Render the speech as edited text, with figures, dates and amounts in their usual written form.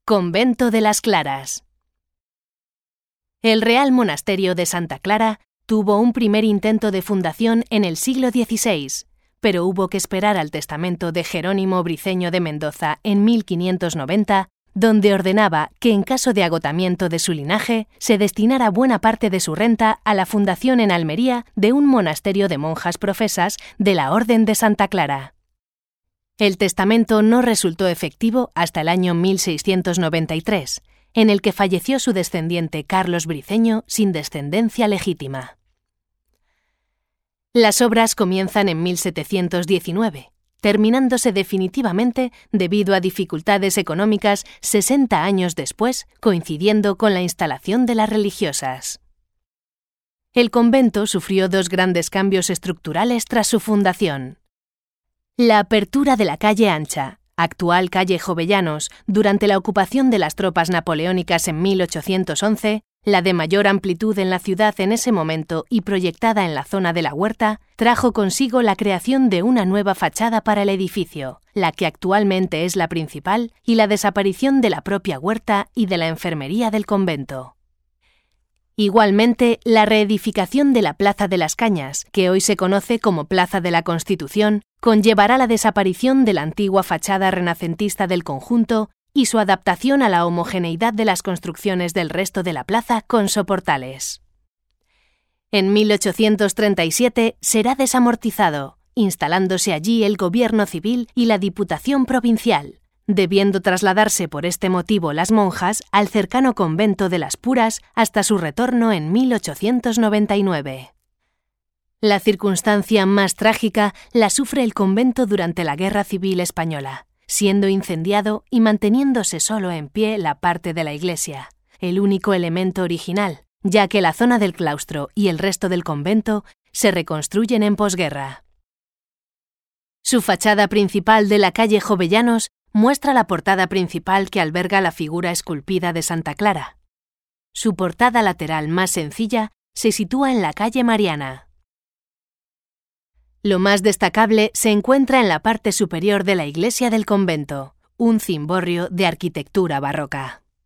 Convento de las Claras. El Real Monasterio de Santa Clara tuvo un primer intento de fundación en el siglo XVI, pero hubo que esperar al testamento de Jerónimo Briceño de Mendoza en 1590, donde ordenaba que en caso de agotamiento de su linaje se destinara buena parte de su renta a la fundación en Almería de un monasterio de monjas profesas de la Orden de Santa Clara. El testamento no resultó efectivo hasta el año 1693, en el que falleció su descendiente Carlos Briceño sin descendencia legítima. Las obras comienzan en 1719, terminándose definitivamente debido a dificultades económicas 60 años después, coincidiendo con la instalación de las religiosas. El convento sufrió dos grandes cambios estructurales tras su fundación. La apertura de la calle Ancha, actual calle Jovellanos, durante la ocupación de las tropas napoleónicas en 1811, la de mayor amplitud en la ciudad en ese momento y proyectada en la zona de la Huerta, trajo consigo la creación de una nueva fachada para el edificio, la que actualmente es la principal, y la desaparición de la propia huerta y de la enfermería del convento. Igualmente, la reedificación de la Plaza de las Cañas, que hoy se conoce como Plaza de la Constitución, conllevará la desaparición de la antigua fachada renacentista del conjunto y su adaptación a la homogeneidad de las construcciones del resto de la plaza con soportales. En 1837 será desamortizado, instalándose allí el gobierno civil y la Diputación Provincial, debiendo trasladarse por este motivo las monjas al cercano convento de las Puras hasta su retorno en 1899. La circunstancia más trágica la sufre el convento durante la Guerra Civil Española, siendo incendiado y manteniéndose solo en pie la parte de la iglesia, el único elemento original, ya que la zona del claustro y el resto del convento se reconstruyen en posguerra. Su fachada principal de la calle Jovellanos muestra la portada principal que alberga la figura esculpida de Santa Clara. Su portada lateral más sencilla se sitúa en la calle Mariana. Lo más destacable se encuentra en la parte superior de la iglesia del convento, un cimborrio de arquitectura barroca.